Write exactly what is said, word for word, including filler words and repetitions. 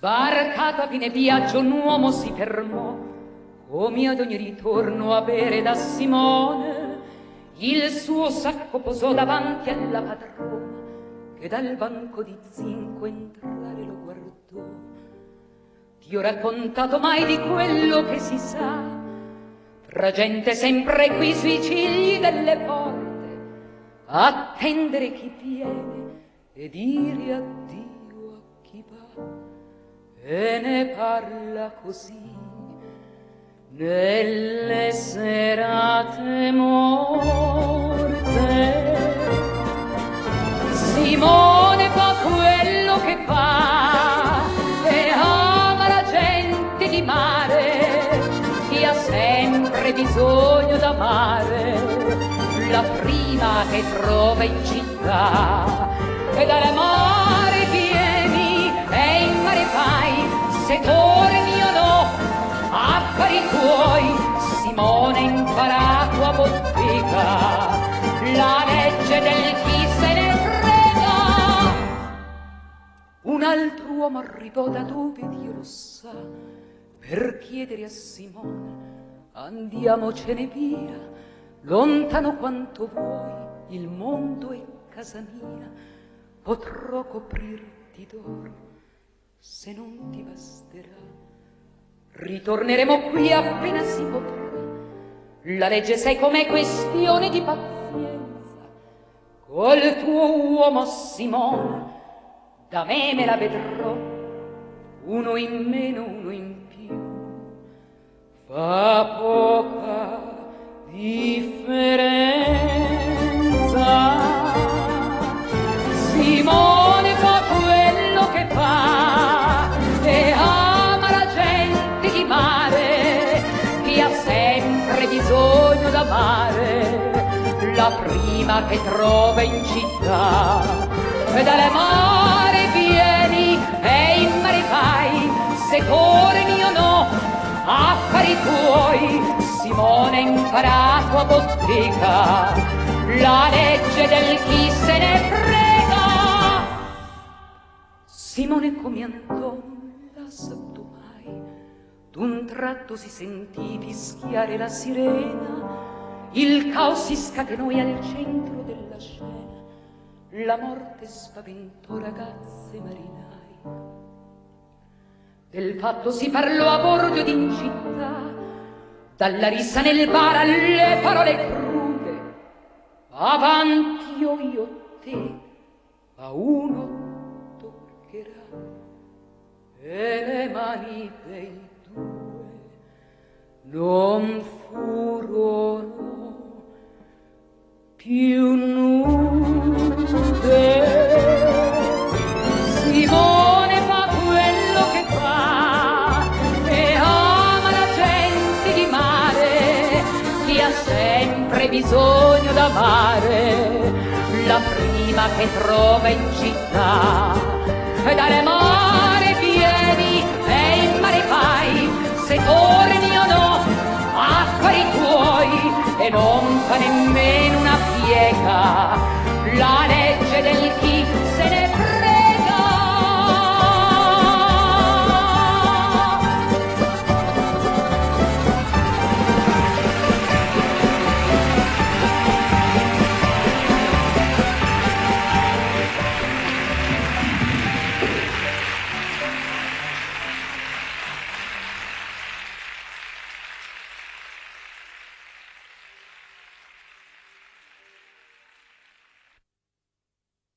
Barcato a fine viaggio un uomo si fermò, come ad ogni ritorno a bere da Simone. Il suo sacco posò davanti alla padrona, che dal banco di zinco entrare lo guardò. Ti ho raccontato mai di quello che si sa, tra gente sempre qui sui cigli delle porte, attendere chi viene e dire addio a chi va. E ne parla così nelle serate morte. Simone fa quello che fa e ama la gente di mare, chi ha sempre bisogno d'amare, la prima che trova in città. E dall'amare vieni e in mare fai, se torni o no, affari tuoi. Simone ha imparato a bottega la legge del chi se ne frega. Un altro uomo arrivò da dove Dio lo sa, per chiedere a Simone andiamocene via, lontano quanto vuoi, il mondo è casa mia, potrò coprirti d'oro se non ti basterà. Ritorneremo qui appena si potrà, la legge sai com'è questione di pazienza. Col tuo uomo Simone da me me la vedrò, uno in meno, uno in più, fa poca differenza. Simone fa quello che fa e ama la gente di mare, chi ha sempre bisogno d'amare, la prima che trova in città. E dalle mare vieni e in mare vai, se torni o no, affari tuoi. Simone ha imparato a bottega la legge del chi se ne frega. Simone come andò non l'ha saputo mai, d'un tratto si sentì fischiare la sirena, il caos si scatenò e al centro della scena la morte spaventò ragazze marinai. Del fatto si parlò a bordo ed in città, dalla rissa nel bar alle parole crude, avanti io io te, a uno toccherà, e le mani dei due non furono più nude. Simone fa quello che fa e ama la gente di mare, chi ha sempre bisogno d'amare, la prima che trova in città. E dalle mare vieni e in mare vai, se torni o no, affari tuoi, e non fa nemmeno una piega la